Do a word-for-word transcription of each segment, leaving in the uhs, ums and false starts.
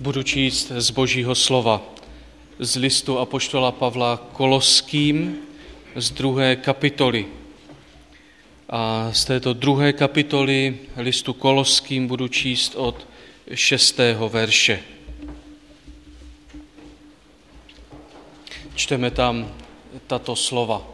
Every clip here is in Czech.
Budu číst z Božího slova, z listu apoštola Pavla Koloským, z druhé kapitoly. A z této druhé kapitoly listu Koloským budu číst od šestého verše. Čteme tam tato slova.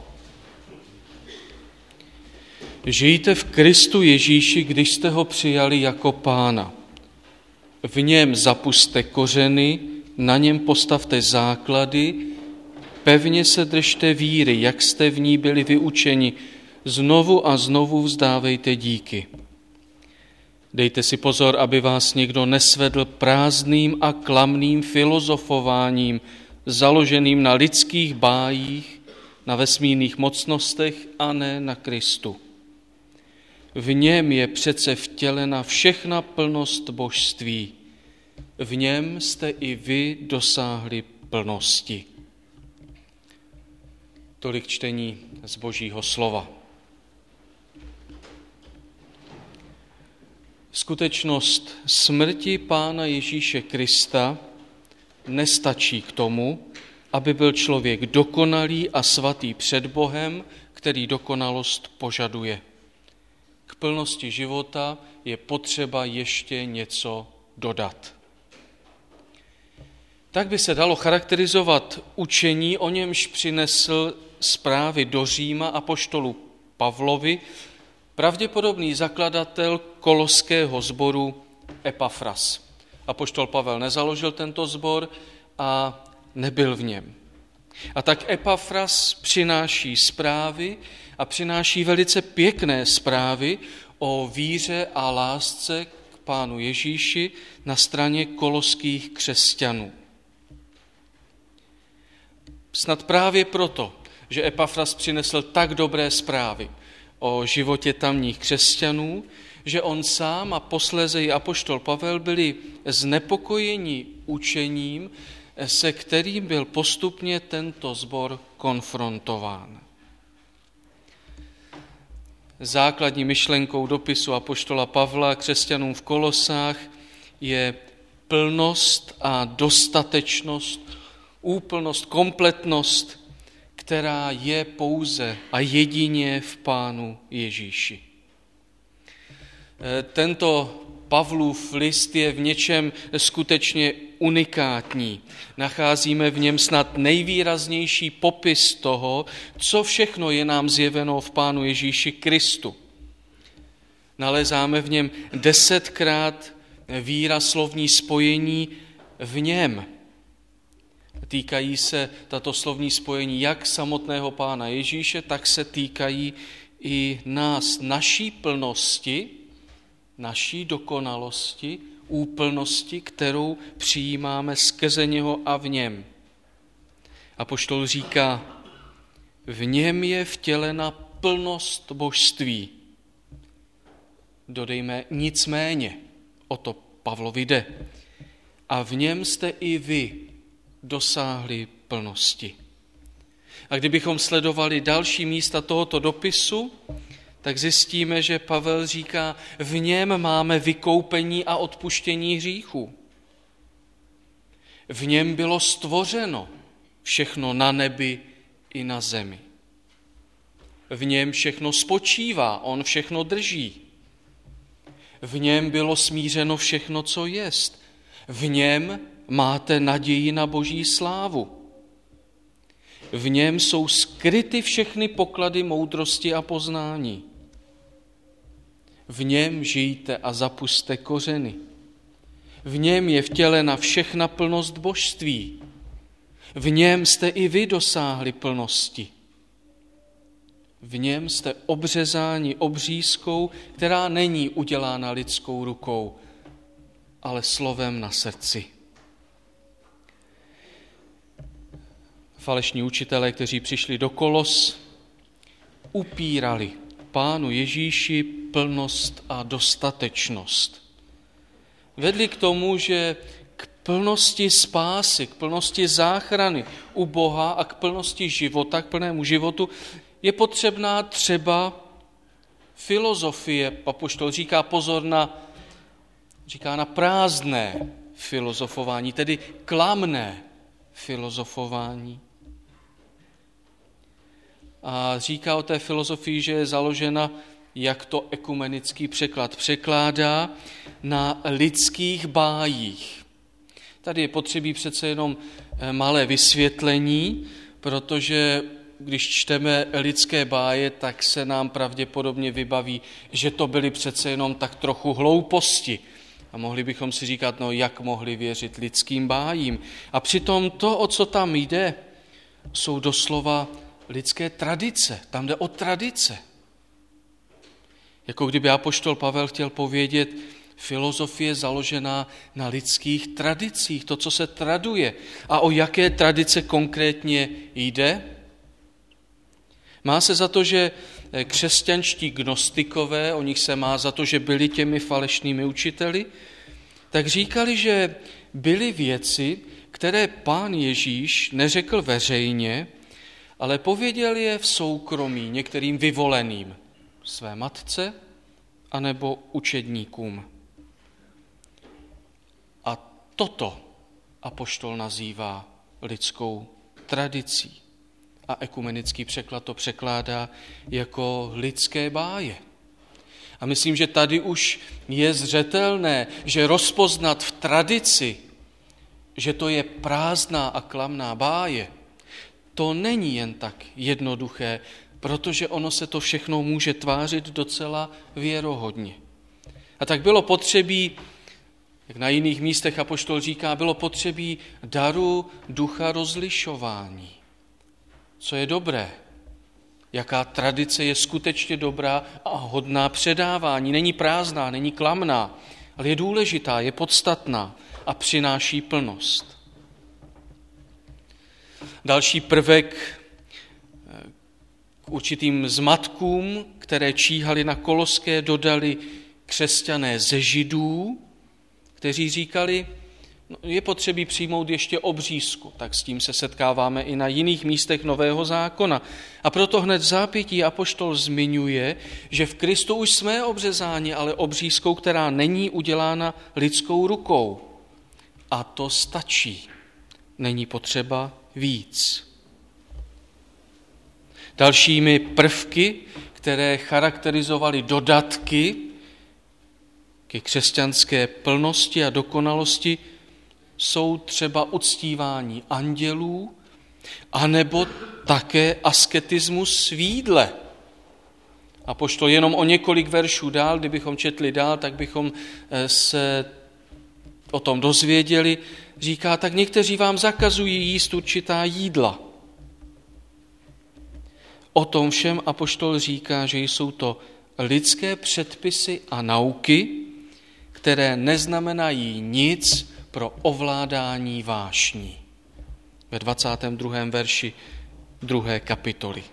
Žijte v Kristu Ježíši, když jste ho přijali jako Pána. V něm zapuste kořeny, na něm postavte základy, pevně se držte víry, jak jste v ní byli vyučeni, znovu a znovu vzdávejte díky. Dejte si pozor, aby vás někdo nesvedl prázdným a klamným filozofováním, založeným na lidských bájích, na vesmírných mocnostech a ne na Kristu. V něm je přece vtělena všechna plnost božství. V něm jste i vy dosáhli plnosti. Tolik čtení z Božího slova. Skutečnost smrti Pána Ježíše Krista nestačí k tomu, aby byl člověk dokonalý a svatý před Bohem, který dokonalost požaduje. K plnosti života je potřeba ještě něco dodat. Tak by se dalo charakterizovat učení, o němž přinesl zprávy do Říma apoštolu Pavlovi pravděpodobný zakladatel koloského sboru Epafras. Apoštol Pavel nezaložil tento sbor a nebyl v něm. A tak Epafras přináší zprávy a přináší velice pěkné zprávy o víře a lásce k Pánu Ježíši na straně koloských křesťanů. Snad právě proto, že Epafras přinesl tak dobré zprávy o životě tamních křesťanů, že on sám a posléze i apoštol Pavel byli znepokojeni učením, se kterým byl postupně tento sbor konfrontován. Základní myšlenkou dopisu apoštola Pavla křesťanům v Kolosách je plnost a dostatečnost, úplnost, kompletnost, která je pouze a jedině v Pánu Ježíši. Tento Pavlův list je v něčem skutečně unikátní. Nacházíme v něm snad nejvýraznější popis toho, co všechno je nám zjeveno v Pánu Ježíši Kristu. Nalezáme v něm desetkrát výrazlovní spojení v něm. Týkají se tato slovní spojení jak samotného Pána Ježíše, tak se týkají i nás, naší plnosti, naší dokonalosti, úplnosti, kterou přijímáme skrze něho a v něm. Apoštol říká, v něm je vtělena plnost božství. Dodejme nicméně, o to Pavlovi jde. A v něm jste i vy dosáhli plnosti. A kdybychom sledovali další místa tohoto dopisu, tak zjistíme, že Pavel říká, v něm máme vykoupení a odpuštění hříchů. V něm bylo stvořeno všechno na nebi i na zemi. V něm všechno spočívá, on všechno drží. V něm bylo smířeno všechno, co jest. V něm máte naději na Boží slávu. V něm jsou skryty všechny poklady moudrosti a poznání. V něm žijte a zapuste kořeny. V něm je vtělena všechna plnost božství. V něm jste i vy dosáhli plnosti. V něm jste obřezáni obřízkou, která není udělána lidskou rukou, ale slovem na srdci. Falešní učitelé, kteří přišli do Kolos, upírali Pánu Ježíši plnost a dostatečnost. Vedli k tomu, že k plnosti spásy, k plnosti záchrany u Boha a k plnosti života, k plnému životu je potřebná třeba filozofie. Apoštol říká pozor na, říká na prázdné filozofování, tedy klamné filozofování. A říká o té filozofii, že je založena, jak to ekumenický překlad překládá, na lidských bájích. Tady je potřebí přece jenom malé vysvětlení, protože když čteme lidské báje, tak se nám pravděpodobně vybaví, že to byly přece jenom tak trochu hlouposti. A mohli bychom si říkat, no jak mohli věřit lidským bájím. A přitom to, o co tam jde, jsou doslova lidské tradice. Tam jde o tradice. Jako kdyby apoštol Pavel chtěl povědět, filozofie založená na lidských tradicích, to, co se traduje. A o jaké tradice konkrétně jde? Má se za to, že křesťanští gnostikové, o nich se má za to, že byli těmi falešnými učiteli, tak říkali, že byly věci, které Pán Ježíš neřekl veřejně, ale pověděl je v soukromí některým vyvoleným, své matce anebo učedníkům. A toto apoštol nazývá lidskou tradicí. A ekumenický překlad to překládá jako lidské báje. A myslím, že tady už je zřetelné, že rozpoznat v tradici, že to je prázdná a klamná báje, to není jen tak jednoduché, protože ono se to všechno může tvářit docela věrohodně. A tak bylo potřebí, jak na jiných místech apoštol říká, bylo potřebí daru ducha rozlišování. Co je dobré, jaká tradice je skutečně dobrá a hodná předávání. Není prázdná, není klamná, ale je důležitá, je podstatná a přináší plnost. Další prvek k určitým zmatkům, které číhali na Koloské, dodali křesťané ze Židů, kteří říkali, no, je potřebí přijmout ještě obřízku, tak s tím se setkáváme i na jiných místech Nového zákona. A proto hned v zápětí apoštol zmiňuje, že v Kristu už jsme obřezáni, ale obřízkou, která není udělána lidskou rukou. A to stačí. Není potřeba víc. Dalšími prvky, které charakterizovaly dodatky ke křesťanské plnosti a dokonalosti, jsou třeba uctívání andělů, anebo také asketismus v jídle. Apoštol jenom o několik veršů dál, kdybychom četli dál, tak bychom se o tom dozvěděli. Říká, tak někteří vám zakazují jíst určitá jídla. O tom všem apoštol říká, že jsou to lidské předpisy a nauky, které neznamenají nic pro ovládání vášní. Ve dvacátém druhém verši druhé kapitoly.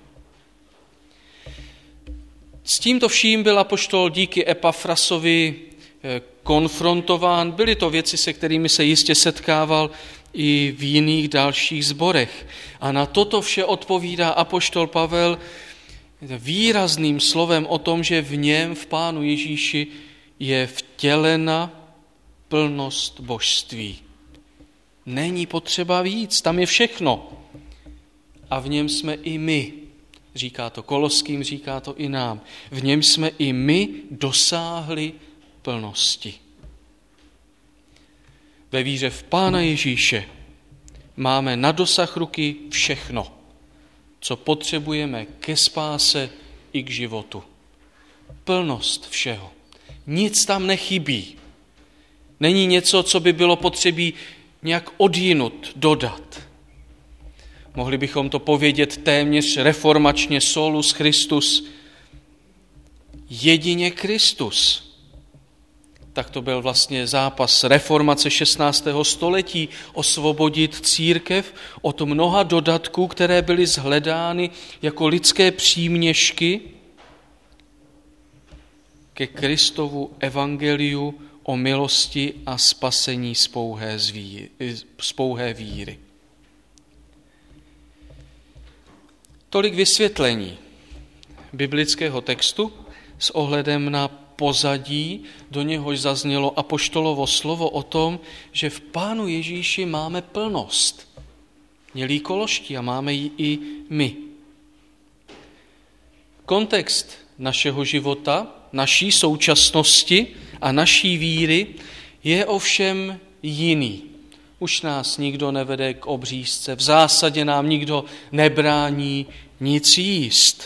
S tímto vším byl apoštol díky Epafrasovi konfrontován. Byly to věci, se kterými se jistě setkával i v jiných dalších sborech. A na toto vše odpovídá apoštol Pavel výrazným slovem o tom, že v něm, v Pánu Ježíši, je vtělena plnost božství. Není potřeba víc, tam je všechno. A v něm jsme i my. Říká to Koloským, říká to i nám. V něm jsme i my dosáhli plnosti. Ve víře v Pána Ježíše máme na dosah ruky všechno, co potřebujeme ke spáse i k životu. Plnost všeho. Nic tam nechybí. Není něco, co by bylo potřebí nějak odjinut, dodat. Mohli bychom to povědět téměř reformačně solus Christus. Jedině Kristus. Tak to byl vlastně zápas reformace šestnáctého století, osvobodit církev od mnoha dodatků, které byly shledány jako lidské příměšky ke Kristovu evangeliu o milosti a spasení z pouhé, zví, z pouhé víry. Tolik vysvětlení biblického textu s ohledem na pozadí, do něhož zaznělo apoštolovo slovo o tom, že v Pánu Ježíši máme plnost. Měli Koloští a máme ji i my. Kontext našeho života, naší současnosti a naší víry je ovšem jiný. Už nás nikdo nevede k obřízce, v zásadě nám nikdo nebrání nic jíst.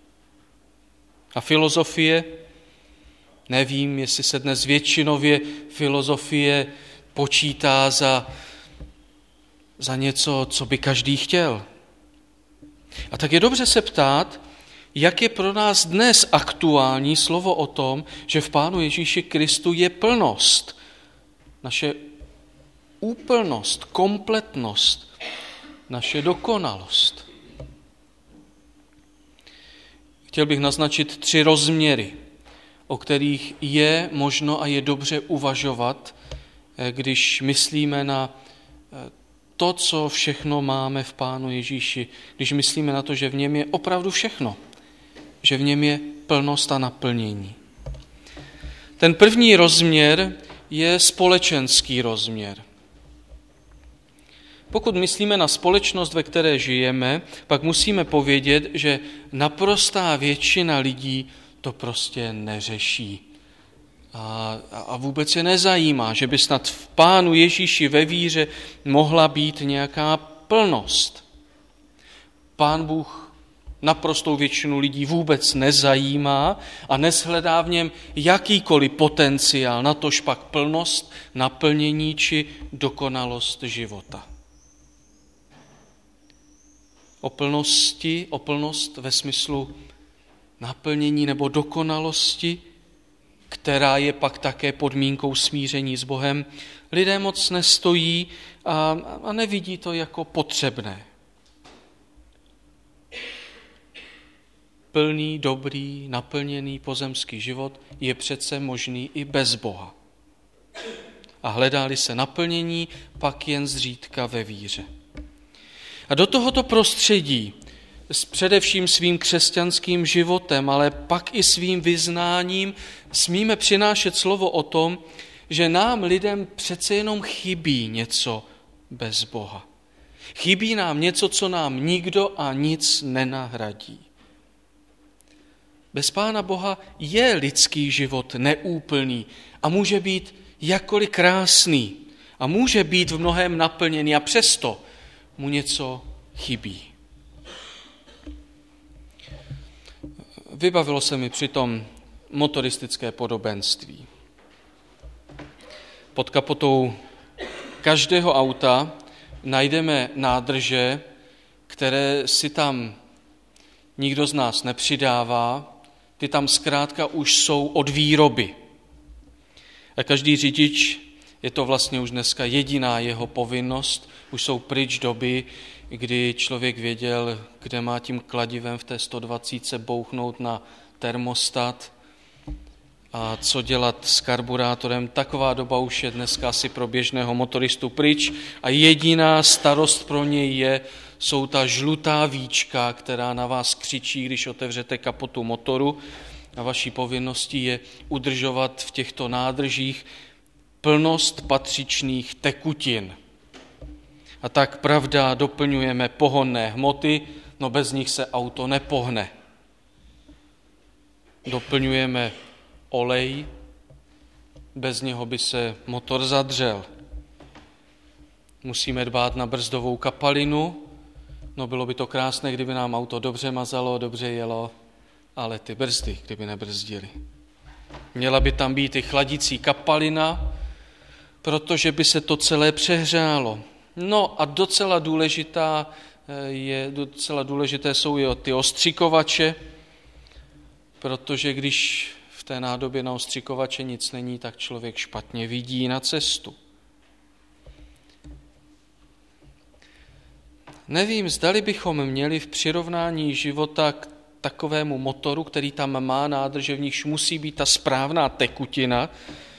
A filozofie, nevím, jestli se dnes většinově filozofie počítá za, za něco, co by každý chtěl. A tak je dobře se ptát, jak je pro nás dnes aktuální slovo o tom, že v Pánu Ježíši Kristu je plnost, naše úplnost, kompletnost, naše dokonalost. Chtěl bych naznačit tři rozměry, o kterých je možno a je dobře uvažovat, když myslíme na to, co všechno máme v Pánu Ježíši, když myslíme na to, že v něm je opravdu všechno, že v něm je plnost a naplnění. Ten první rozměr je společenský rozměr. Pokud myslíme na společnost, ve které žijeme, pak musíme povědět, že naprostá většina lidí to prostě neřeší. A, a vůbec je nezajímá, že by snad v Pánu Ježíši ve víře mohla být nějaká plnost. Pán Bůh naprostou většinu lidí vůbec nezajímá a neshledá v něm jakýkoliv potenciál, natož pak plnost, naplnění či dokonalost života. O plnosti, o plnost ve smyslu naplnění nebo dokonalosti, která je pak také podmínkou smíření s Bohem, lidé moc nestojí a, a nevidí to jako potřebné. Plný, dobrý, naplněný pozemský život je přece možný i bez Boha. A hledá-li se naplnění, pak jen zřídka ve víře. A do tohoto prostředí s především svým křesťanským životem, ale pak i svým vyznáním smíme přinášet slovo o tom, že nám lidem přece jenom chybí něco bez Boha. Chybí nám něco, co nám nikdo a nic nenahradí. Bez Pána Boha je lidský život neúplný a může být jakkoliv krásný a může být v mnohém naplněný a přesto mu něco chybí. Vybavilo se mi přitom motoristické podobenství. Pod kapotou každého auta najdeme nádrže, které si tam nikdo z nás nepřidává, ty tam zkrátka už jsou od výroby. A každý řidič, je to vlastně už dneska jediná jeho povinnost, už jsou pryč doby, kdy člověk věděl, kde má tím kladivem v té sto dvacet bouchnout na termostat a co dělat s karburátorem. Taková doba už je dneska asi pro běžného motoristu pryč a jediná starost pro něj je, jsou ta žlutá víčka, která na vás křičí, když otevřete kapotu motoru a vaší povinností je udržovat v těchto nádržích plnost patřičných tekutin. A tak pravda doplňujeme pohonné hmoty, no bez nich se auto nepohne. Doplňujeme olej, bez něho by se motor zadřel. Musíme dbát na brzdovou kapalinu, no bylo by to krásné, kdyby nám auto dobře mazalo, dobře jelo, ale ty brzdy, kdyby nebrzdily. Měla by tam být i chladicí kapalina, protože by se to celé přehřálo. No a docela důležitá je, docela důležité jsou i ty ostřikovače, protože když v té nádobě na ostřikovače nic není, tak člověk špatně vidí na cestu. Nevím, zdali bychom měli v přirovnání života k takovému motoru, který tam má nádrže, v nichž musí být ta správná tekutina,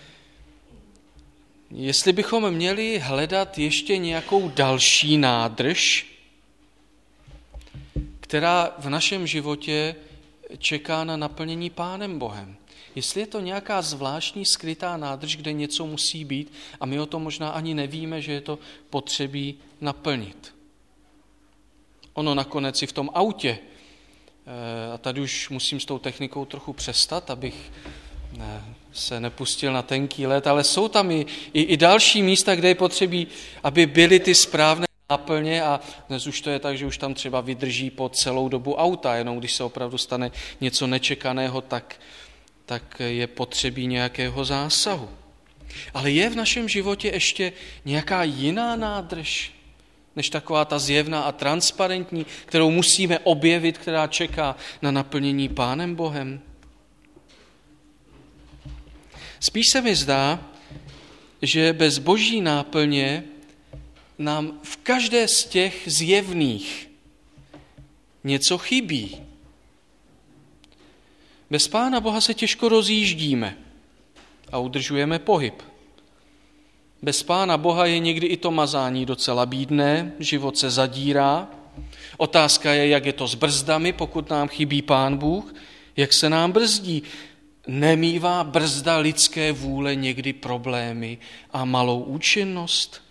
jestli bychom měli hledat ještě nějakou další nádrž, která v našem životě čeká na naplnění Pánem Bohem. Jestli je to nějaká zvláštní skrytá nádrž, kde něco musí být a my o tom možná ani nevíme, že je to potřebí naplnit. Ono nakonec i v tom autě, a tady už musím s tou technikou trochu přestat, abych se nepustil na tenký led, ale jsou tam i, i, i další místa, kde je potřebí, aby byly ty správné náplně a dnes už to je tak, že už tam třeba vydrží po celou dobu auta, jenom když se opravdu stane něco nečekaného, tak, tak je potřebí nějakého zásahu. Ale je v našem životě ještě nějaká jiná nádrž, než taková ta zjevná a transparentní, kterou musíme objevit, která čeká na naplnění Pánem Bohem? Spíš se mi zdá, že bez Boží náplně nám v každé z těch zjevných něco chybí. Bez Pána Boha se těžko rozjíždíme a udržujeme pohyb. Bez Pána Boha je někdy i to mazání docela bídné, život se zadírá. Otázka je, jak je to s brzdami, pokud nám chybí Pán Bůh, jak se nám brzdí. Nemívá brzda lidské vůle někdy problémy a malou účinnost?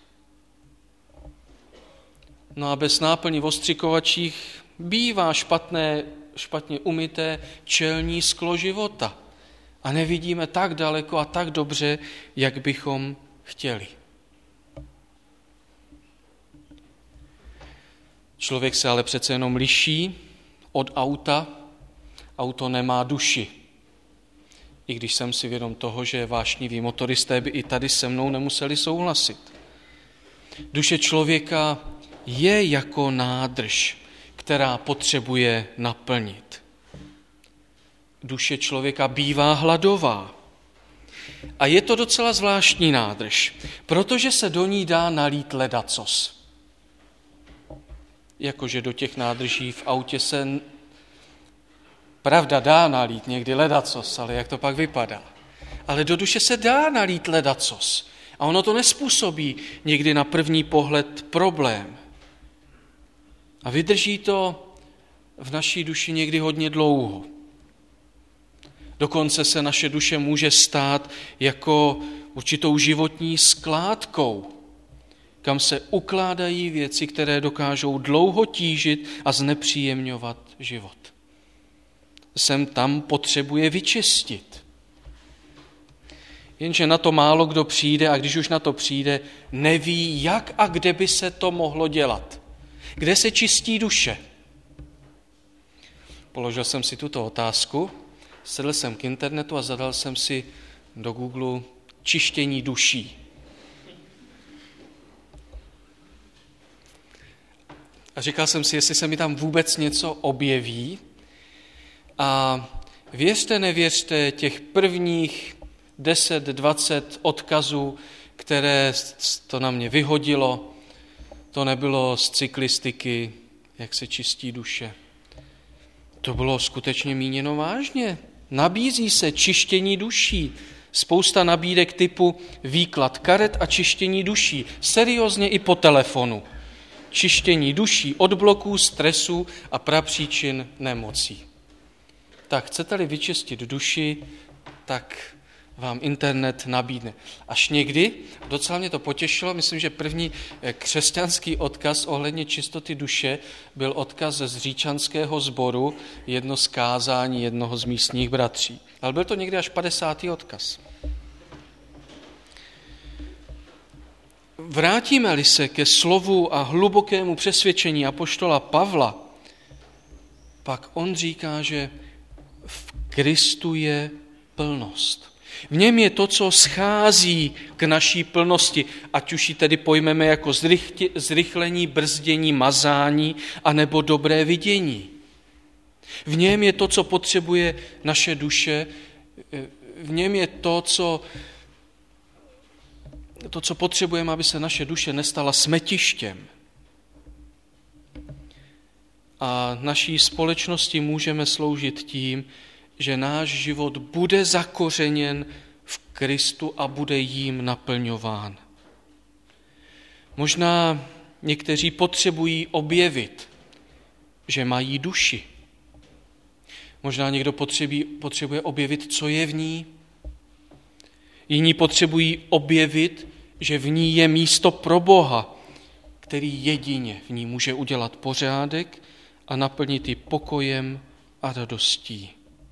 No a bez náplní v ostřikovačích bývá špatné, špatně umyté čelní sklo života. A nevidíme tak daleko a tak dobře, jak bychom chtěli. Člověk se ale přece jenom liší od auta. Auto nemá duši. I když jsem si vědom toho, že vášniví motoristé by i tady se mnou nemuseli souhlasit. Duše člověka je jako nádrž, která potřebuje naplnit. Duše člověka bývá hladová. A je to docela zvláštní nádrž, protože se do ní dá nalít ledacos. Jakože do těch nádrží v autě se pravda dá nalít někdy ledacos, ale jak to pak vypadá? Ale do duše se dá nalít ledacos. A ono to nespůsobí někdy na první pohled problém. A vydrží to v naší duši někdy hodně dlouho. Dokonce se naše duše může stát jako určitou životní skládkou, kam se ukládají věci, které dokážou dlouho tížit a znepříjemňovat život. Sem tam potřebuje vyčistit. Jenže na to málo kdo přijde a když už na to přijde, neví, jak a kde by se to mohlo dělat. Kde se čistí duše? Položil jsem si tuto otázku, sedl jsem k internetu a zadal jsem si do Google čištění duší. A říkal jsem si, jestli se mi tam vůbec něco objeví. A věřte, nevěřte, těch prvních deset, dvacet odkazů, které to na mě vyhodilo, to nebylo z cyklistiky, jak se čistí duše. To bylo skutečně míněno vážně. Nabízí se čištění duší. Spousta nabídek typu výklad karet a čištění duší. Seriózně i po telefonu. Čištění duší od bloků, stresu a prapříčin nemocí. Tak chcete-li vyčistit duši, tak vám internet nabídne. Až někdy, docela mě to potěšilo, myslím, že první křesťanský odkaz ohledně čistoty duše byl odkaz z Říčanského sboru, jedno z kázání jednoho z místních bratří. Ale byl to někdy až padesátý odkaz. Vrátíme-li se ke slovu a hlubokému přesvědčení apoštola Pavla, pak on říká, že v Kristu je plnost. V něm je to, co schází k naší plnosti, ať už ji tedy pojmeme jako zrychlení, brzdění, mazání, anebo dobré vidění. V něm je to, co potřebuje naše duše, v něm je to, co, to, co potřebujeme, aby se naše duše nestala smetištěm. A naší společnosti můžeme sloužit tím, že náš život bude zakořeněn v Kristu a bude jím naplňován. Možná někteří potřebují objevit, že mají duši. Možná někdo potřebuje, potřebuje objevit, co je v ní. Jiní potřebují objevit, že v ní je místo pro Boha, který jedině v ní může udělat pořádek a naplnit ji pokojem a radostí.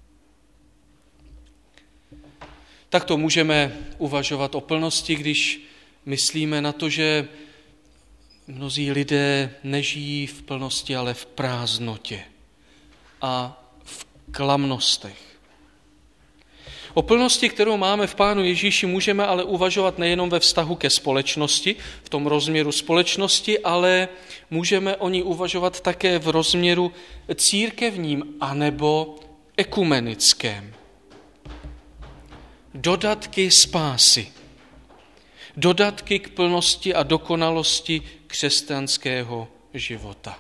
Takto můžeme uvažovat o plnosti, když myslíme na to, že mnozí lidé nežijí v plnosti, ale v prázdnotě a v klamnostech. O plnosti, kterou máme v Pánu Ježíši, můžeme ale uvažovat nejenom ve vztahu ke společnosti, v tom rozměru společnosti, ale můžeme o ní uvažovat také v rozměru církevním anebo ekumenickém. Dodatky spásy, dodatky k plnosti a dokonalosti křesťanského života.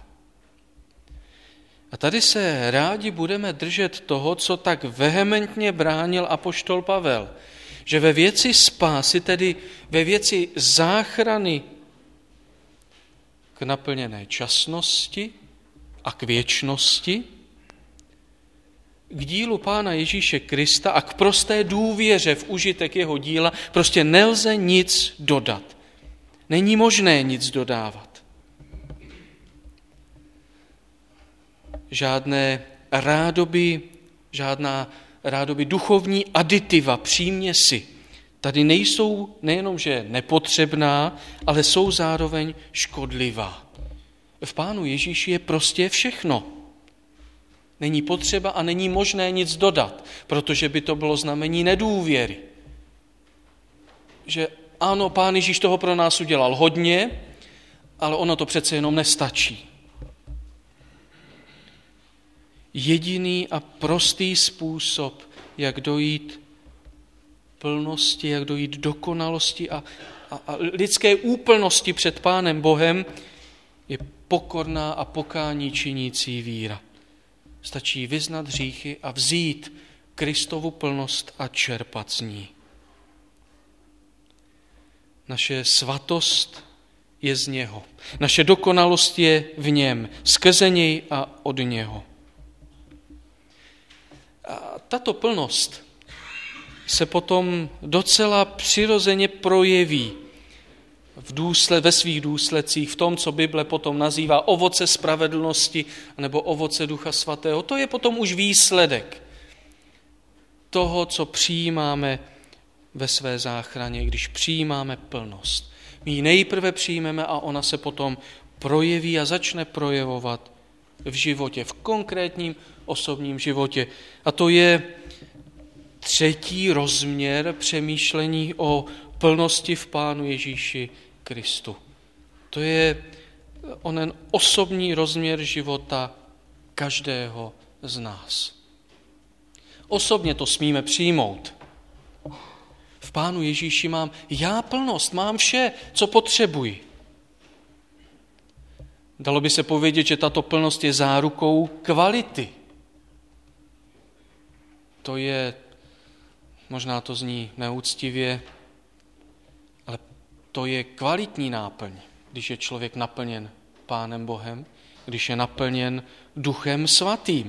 A tady se rádi budeme držet toho, co tak vehementně bránil apoštol Pavel, že ve věci spásy, tedy ve věci záchrany k naplněné časnosti a k věčnosti, k dílu Pána Ježíše Krista a k prosté důvěře v užitek jeho díla prostě nelze nic dodat. Není možné nic dodávat. Žádné rádoby, žádná rádoby duchovní aditiva, příměsi, tady nejsou nejenom, že nepotřebná, ale jsou zároveň škodlivá. V Pánu Ježíši je prostě všechno. Není potřeba a není možné nic dodat, protože by to bylo znamení nedůvěry. Že ano, Pán Ježíš toho pro nás udělal hodně, ale ono to přece jenom nestačí. Jediný a prostý způsob, jak dojít plnosti, jak dojít dokonalosti a, a, a lidské úplnosti před Pánem Bohem, je pokorná a pokání činící víra. Stačí vyznat hříchy a vzít Kristovu plnost a čerpat z ní. Naše svatost je z něho. Naše dokonalost je v něm, skrze něj a od něho. A tato plnost se potom docela přirozeně projeví v důsled, ve svých důsledcích, v tom, co Bible potom nazývá ovoce spravedlnosti nebo ovoce Ducha Svatého. To je potom už výsledek toho, co přijímáme ve své záchraně, když přijímáme plnost. My ji nejprve přijmeme a ona se potom projeví a začne projevovat v životě, v konkrétním osobním životě. A to je třetí rozměr přemýšlení o plnosti v Pánu Ježíši Kristu. To je onen osobní rozměr života každého z nás. Osobně to smíme přijmout. V Pánu Ježíši mám já plnost, mám vše, co potřebuji. Dalo by se povědět, že tato plnost je zárukou kvality. To je, možná to zní neúctivě, ale to je kvalitní náplň, když je člověk naplněn Pánem Bohem, když je naplněn Duchem Svatým.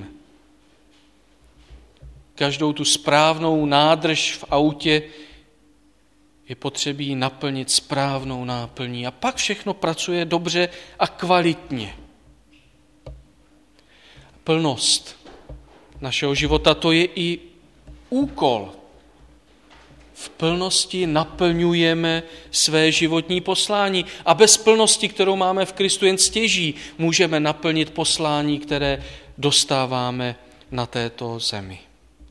Každou tu správnou nádrž v autě je potřebí naplnit správnou náplní a pak všechno pracuje dobře a kvalitně. Plnost našeho života, to je i úkol. V plnosti naplňujeme své životní poslání a bez plnosti, kterou máme v Kristu, jen stěží můžeme naplnit poslání, které dostáváme na této zemi.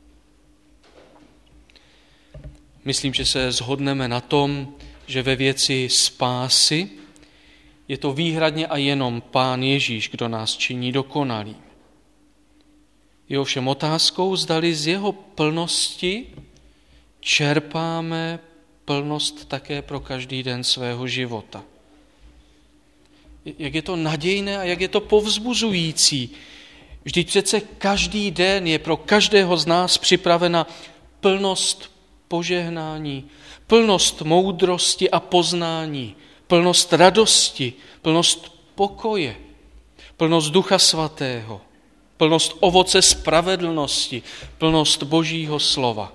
Myslím, že se shodneme na tom, že ve věci spásy je to výhradně a jenom Pán Ježíš, kdo nás činí dokonalý. Je ovšem otázkou, zdali z jeho plnosti čerpáme plnost také pro každý den svého života. Jak je to nadějné a jak je to povzbuzující. Vždyť přece každý den je pro každého z nás připravena plnost požehnání, plnost moudrosti a poznání, plnost radosti, plnost pokoje, plnost Ducha Svatého. plnost ovoce spravedlnosti, plnost Božího slova.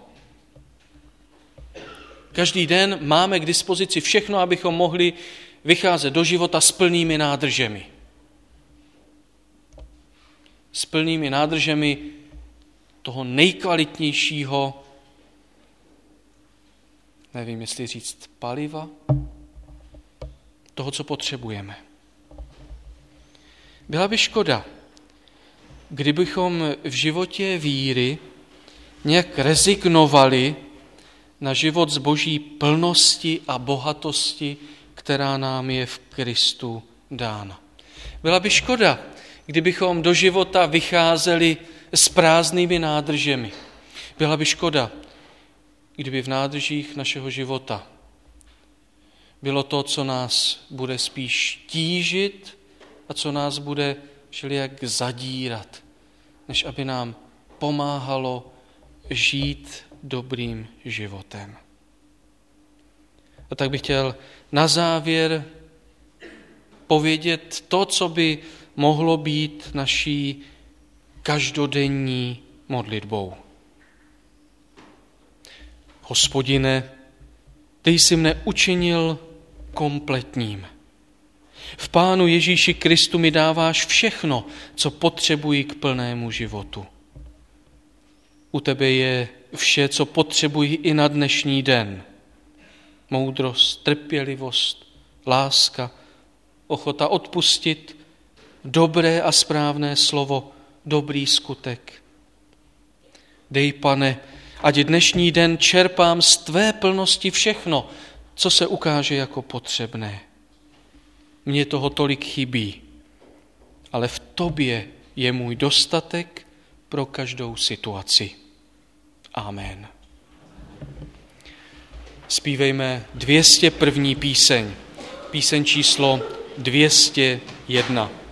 Každý den máme k dispozici všechno, abychom mohli vycházet do života s plnými nádržemi. S plnými nádržemi toho nejkvalitnějšího, nevím, jestli říct paliva, toho, co potřebujeme. Byla by škoda, kdybychom v životě víry nějak rezignovali na život z Boží plnosti a bohatosti, která nám je v Kristu dána. Byla by škoda, kdybychom do života vycházeli s prázdnými nádržemi. Byla by škoda, kdyby v nádržích našeho života bylo to, co nás bude spíš tížit a co nás bude všelijak zadírat, než aby nám pomáhalo žít dobrým životem. A tak bych chtěl na závěr povědět to, co by mohlo být naší každodenní modlitbou. Hospodine, ty jsi mne učinil kompletním. V Pánu Ježíši Kristu mi dáváš všechno, co potřebuji k plnému životu. U tebe je vše, co potřebuji i na dnešní den. Moudrost, trpělivost, láska, ochota odpustit, dobré a správné slovo, dobrý skutek. Dej, Pane, ať dnešní den čerpám z tvé plnosti všechno, co se ukáže jako potřebné. Mně toho tolik chybí, ale v tobě je můj dostatek pro každou situaci. Amen. Zpívejme dvě stě jedna. píseň, píseň číslo dvě stě jedna.